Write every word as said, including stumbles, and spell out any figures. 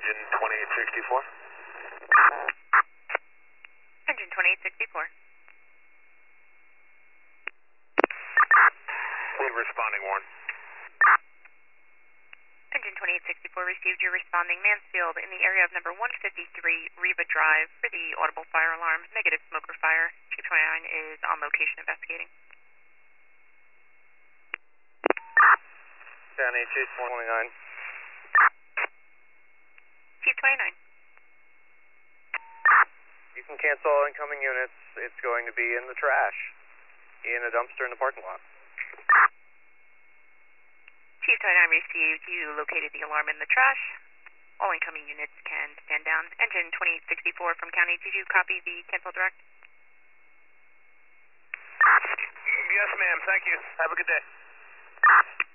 Engine twenty-eight sixty-four. Engine twenty-eight sixty-four. Lead responding, Warren. Engine twenty-eight sixty-four received your responding Mansfield in the area of number one fifty-three Riva Drive for the audible fire alarm, negative smoker fire. Chief twenty-nine is on location investigating. County Chief twenty-nine. Chief twenty-nine. You can cancel all incoming units. It's going to be in the trash, in a dumpster in the parking lot. Chief twenty-nine received. You located the alarm in the trash. All incoming units can stand down. Engine twenty-eight sixty-four from County, did you copy the cancel direct? Yes, ma'am. Thank you. Have a good day.